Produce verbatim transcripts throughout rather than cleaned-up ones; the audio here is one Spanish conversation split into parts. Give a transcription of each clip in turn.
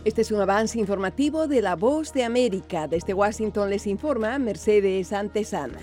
Este es un avance informativo de La Voz de América. Desde Washington les informa Mercedes Antesana.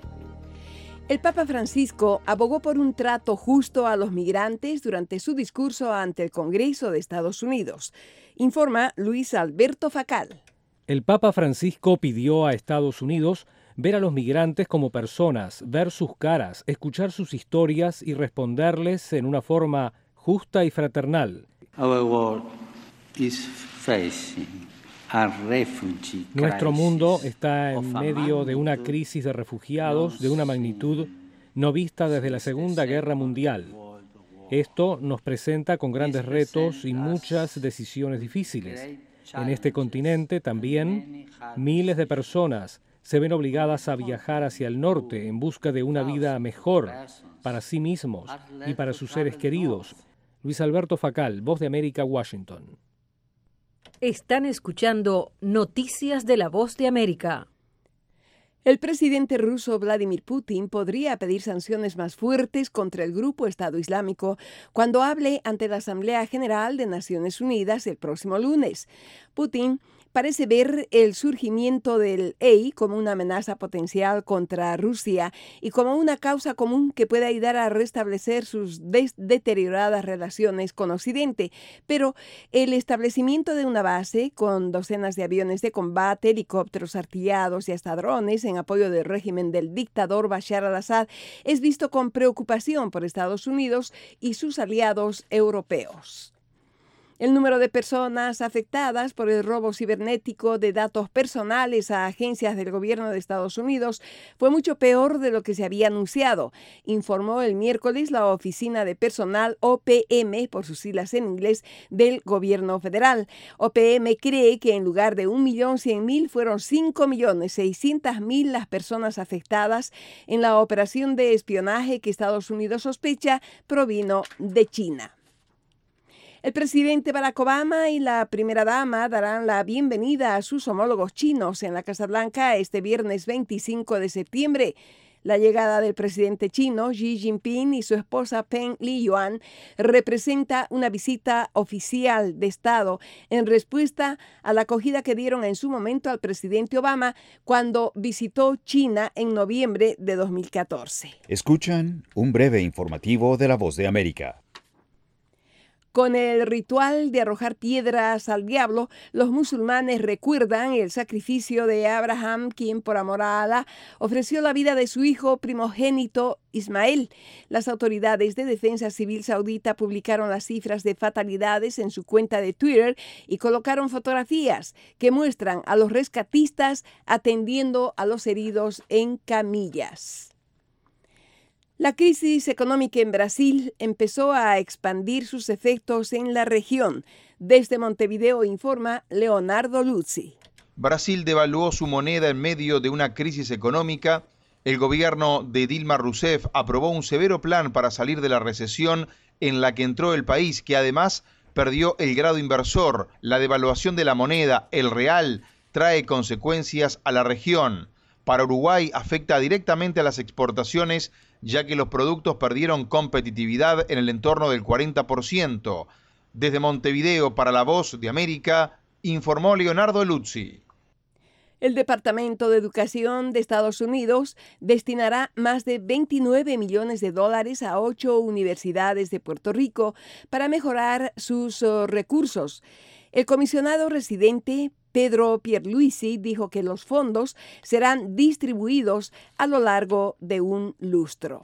El Papa Francisco abogó por un trato justo a los migrantes durante su discurso ante el Congreso de Estados Unidos. Informa Luis Alberto Facal. El Papa Francisco pidió a Estados Unidos ver a los migrantes como personas, ver sus caras, escuchar sus historias y responderles en una forma justa y fraternal. Our world is facing a refugee crisis. Nuestro mundo está en medio de una crisis de refugiados de una magnitud no vista desde la Segunda Guerra Mundial. Esto nos presenta con grandes retos y muchas decisiones difíciles. En este continente también miles de personas se ven obligadas a viajar hacia el norte en busca de una vida mejor para sí mismos y para sus seres queridos. Luis Alberto Facal, Voz de América, Washington. Están escuchando Noticias de la Voz de América. El presidente ruso Vladimir Putin podría pedir sanciones más fuertes contra el grupo Estado Islámico cuando hable ante la Asamblea General de Naciones Unidas el próximo lunes. Putin parece ver el surgimiento del E I como una amenaza potencial contra Rusia y como una causa común que puede ayudar a restablecer sus des- deterioradas relaciones con Occidente. Pero el establecimiento de una base con docenas de aviones de combate, helicópteros artillados y hasta drones en apoyo del régimen del dictador Bashar al-Assad es visto con preocupación por Estados Unidos y sus aliados europeos. El número de personas afectadas por el robo cibernético de datos personales a agencias del gobierno de Estados Unidos fue mucho peor de lo que se había anunciado, informó el miércoles la Oficina de Personal O P M, por sus siglas en inglés, del gobierno federal. O P M cree que en lugar de un millón cien mil fueron cinco millones seiscientas mil las personas afectadas en la operación de espionaje que Estados Unidos sospecha provino de China. El presidente Barack Obama y la primera dama darán la bienvenida a sus homólogos chinos en la Casa Blanca este viernes veinticinco de septiembre. La llegada del presidente chino Xi Jinping y su esposa Peng Liyuan representa una visita oficial de Estado en respuesta a la acogida que dieron en su momento al presidente Obama cuando visitó China en noviembre de dos mil catorce. Escuchan un breve informativo de La Voz de América. Con el ritual de arrojar piedras al diablo, los musulmanes recuerdan el sacrificio de Abraham, quien por amor a Alá ofreció la vida de su hijo primogénito Ismael. Las autoridades de defensa civil saudita publicaron las cifras de fatalidades en su cuenta de Twitter y colocaron fotografías que muestran a los rescatistas atendiendo a los heridos en camillas. La crisis económica en Brasil empezó a expandir sus efectos en la región. Desde Montevideo informa Leonardo Luzzi. Brasil devaluó su moneda en medio de una crisis económica. El gobierno de Dilma Rousseff aprobó un severo plan para salir de la recesión en la que entró el país, que además perdió el grado inversor. La devaluación de la moneda, el real, trae consecuencias a la región. Para Uruguay afecta directamente a las exportaciones, ya que los productos perdieron competitividad en el entorno del cuarenta por ciento. Desde Montevideo para La Voz de América, informó Leonardo Luzzi. El Departamento de Educación de Estados Unidos destinará más de veintinueve millones de dólares a ocho universidades de Puerto Rico para mejorar sus uh, recursos. El comisionado residente Pedro Pierluisi dijo que los fondos serán distribuidos a lo largo de un lustro.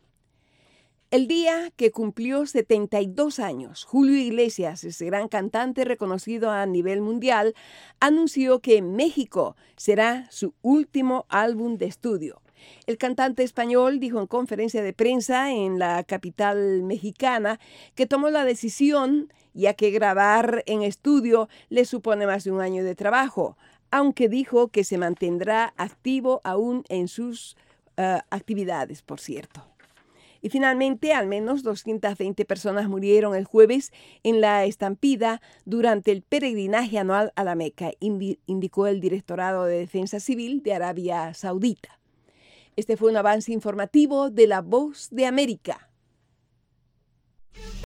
El día que cumplió setenta y dos años, Julio Iglesias, ese gran cantante reconocido a nivel mundial, anunció que México será su último álbum de estudio. El cantante español dijo en conferencia de prensa en la capital mexicana que tomó la decisión ya que grabar en estudio le supone más de un año de trabajo, aunque dijo que se mantendrá activo aún en sus uh, actividades, por cierto. Y finalmente, al menos doscientas veinte personas murieron el jueves en la estampida durante el peregrinaje anual a la Meca, indi- indicó el Directorado de Defensa Civil de Arabia Saudita. Este fue un avance informativo de La Voz de América.